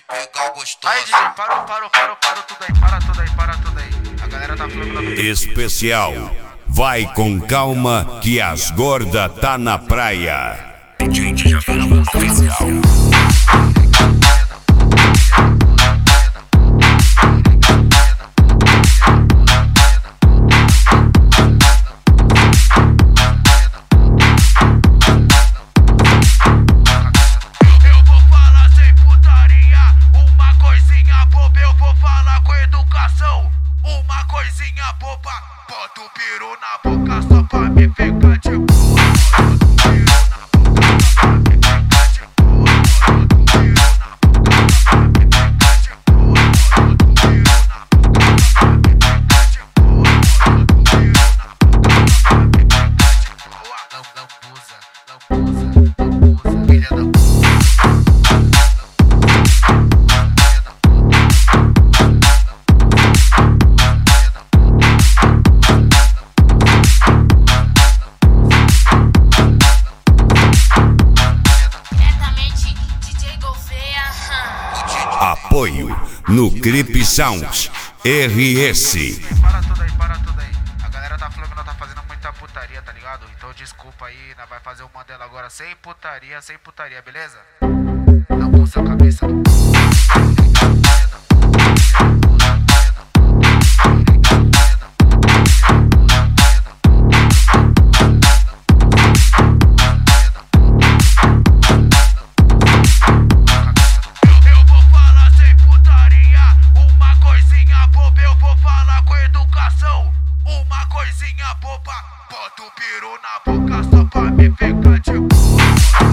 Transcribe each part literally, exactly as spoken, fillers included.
Pega gostosa. Aí, D J, parou, parou, parou, parou tudo aí, para tudo aí, para tudo aí. A galera tá falando na... Especial. Vai com calma que as gorda tá na praia. D J Djafan oficial. Uma coisinha boba, bota o peru na boca só pra me ficar de boa. Lambuza, lambuza, lambuza, filha da Apoio no Clip Sounds R S. Para tudo aí, para tudo aí. A galera tá falando que nós tá fazendo muita putaria, tá ligado? Então desculpa aí, nós vai fazer o modelo agora sem putaria, sem putaria, beleza? Não pulsa a cabeça. Uma coisinha boba, bota o peru na boca só pra me ficar de boa.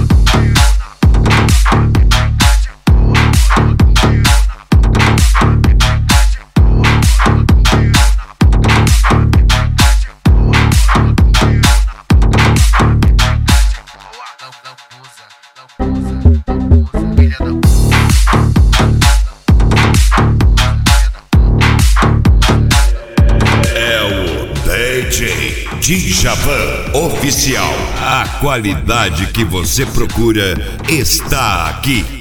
Lambuza, lambuza, lambuza, filha da D J Djafan Oficial. A qualidade que você procura está aqui.